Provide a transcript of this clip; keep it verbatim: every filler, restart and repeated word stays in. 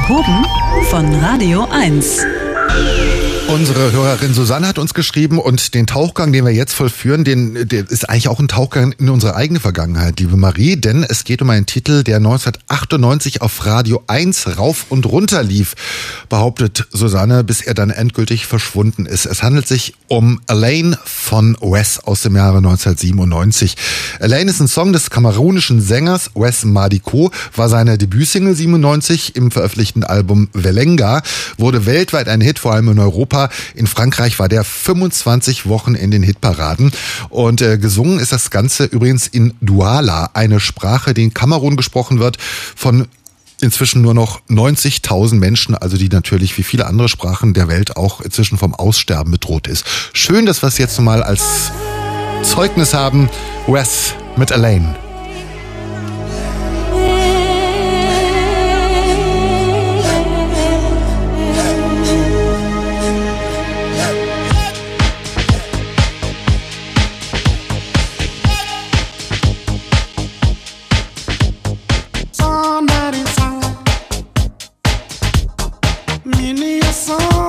Proben von Radio eins. Unsere Hörerin Susanne hat uns geschrieben und den Tauchgang, den wir jetzt vollführen, den, der ist eigentlich auch ein Tauchgang in unsere eigene Vergangenheit, liebe Marie, denn es geht um einen Titel, der neunzehnhundertachtundneunzig auf Radio eins rauf und runter lief, behauptet Susanne, bis er dann endgültig verschwunden ist. Es handelt sich um Alaine von Wes aus dem Jahre neunzehnhundertsiebenundneunzig. Alaine ist ein Song des kamerunischen Sängers Wes Madiko, war seine Debütsingle siebenundneunzig im veröffentlichten Album Velenga, wurde weltweit ein Hit, vor allem in Europa. In Frankreich war der fünfundzwanzig Wochen in den Hitparaden. Und äh, gesungen ist das Ganze übrigens in Douala, eine Sprache, die in Kamerun gesprochen wird, von inzwischen nur noch neunzigtausend Menschen, also die natürlich wie viele andere Sprachen der Welt auch inzwischen vom Aussterben bedroht ist. Schön, dass wir es jetzt mal als Zeugnis haben. Wes mit Alaine. Mini song